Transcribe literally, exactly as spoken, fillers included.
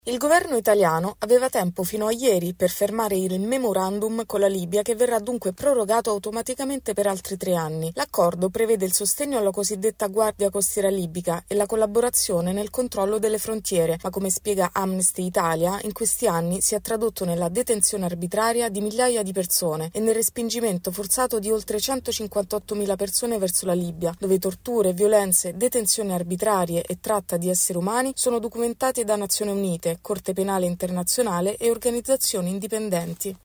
Il governo italiano aveva tempo fino a ieri per fermare il memorandum con la Libia, che verrà dunque prorogato automaticamente per altri tre anni. L'accordo prevede il sostegno alla cosiddetta Guardia Costiera libica e la collaborazione nel controllo delle frontiere, ma come spiega Amnesty Italia, in questi anni si è tradotto nella detenzione arbitraria di migliaia di persone e nel respingimento forzato di oltre centocinquantottomila persone verso la Libia, dove torture, violenze, detenzioni arbitrarie e tratta di esseri umani sono documentate da Nazioni Unite, Corte Penale Internazionale e organizzazioni indipendenti.